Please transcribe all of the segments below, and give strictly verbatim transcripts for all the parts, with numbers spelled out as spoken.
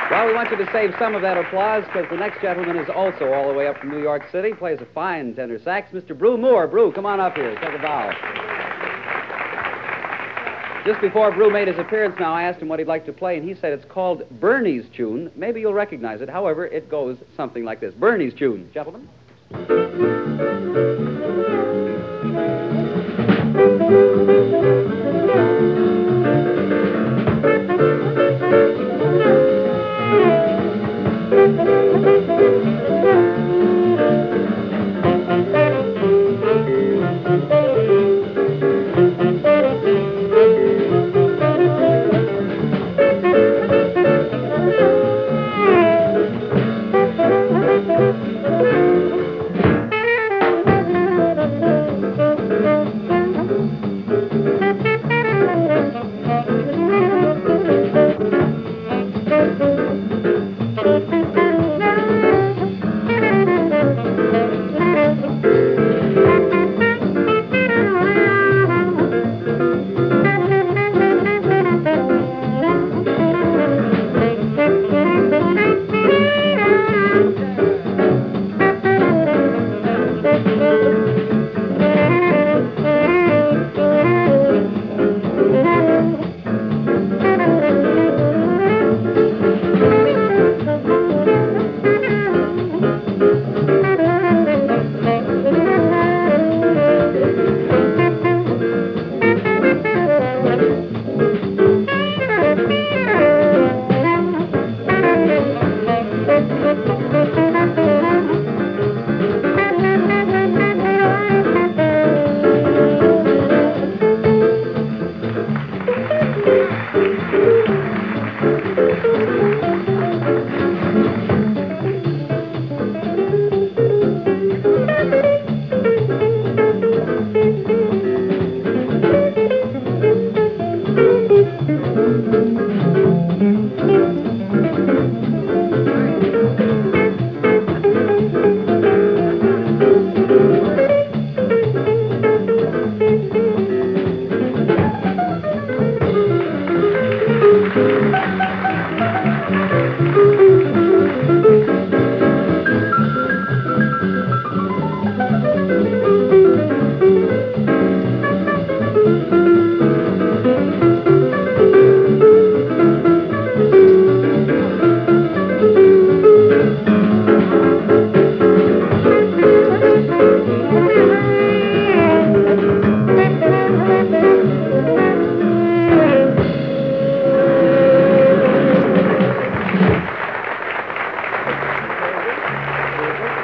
Well, we want you to save some of that applause because the next gentleman is also all the way up from New York City, plays a fine tenor sax, Mister Brew Moore. Brew, come on up here. Take a bow. Just before Brew made his appearance now, I asked him what he'd like to play, and he said it's called Bernie's Tune. Maybe you'll recognize it. However, it goes something like this. Bernie's Tune. Gentlemen.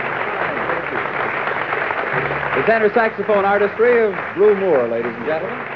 The tenor saxophone artistry of Brew Moore, ladies and gentlemen.